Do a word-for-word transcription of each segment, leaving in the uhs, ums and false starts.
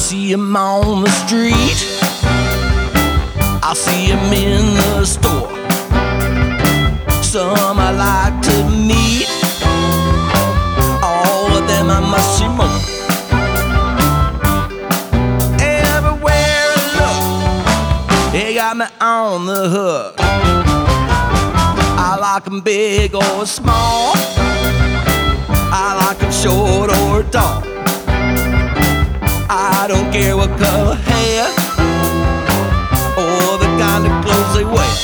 see him on the street, I'll see him in the store. Some I like to meet, all of them I must see more. Everywhere I look, they got me on the hook. I like them big or small, I like them short or tall. I don't care what color hair or the kind of clothes they wear.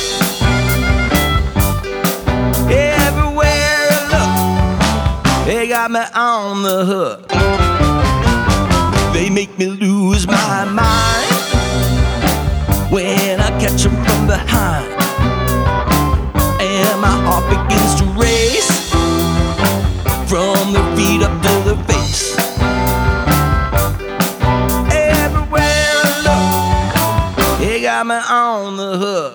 Everywhere I look, they got me on the hook. They make me lose my mind when I catch them from behind, and my heart begins to race from their feet up to their face. Everywhere I look, they got me on the hook.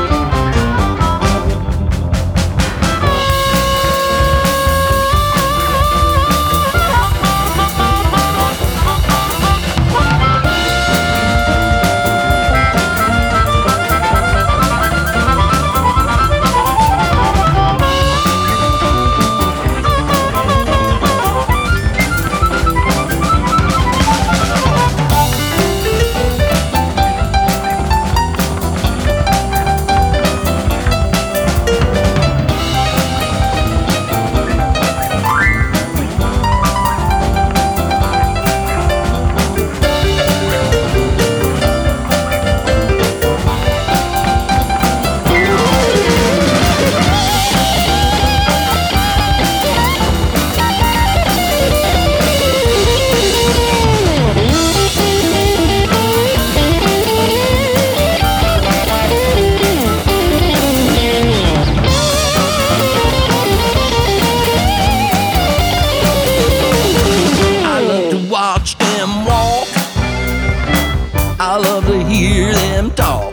I love to hear them talk.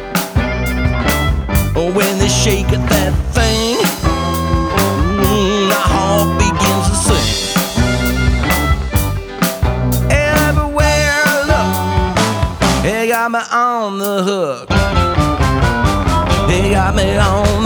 When they shake at that thing, mm, my heart begins to sing. Everywhere I look, they got me on the hook. They got me on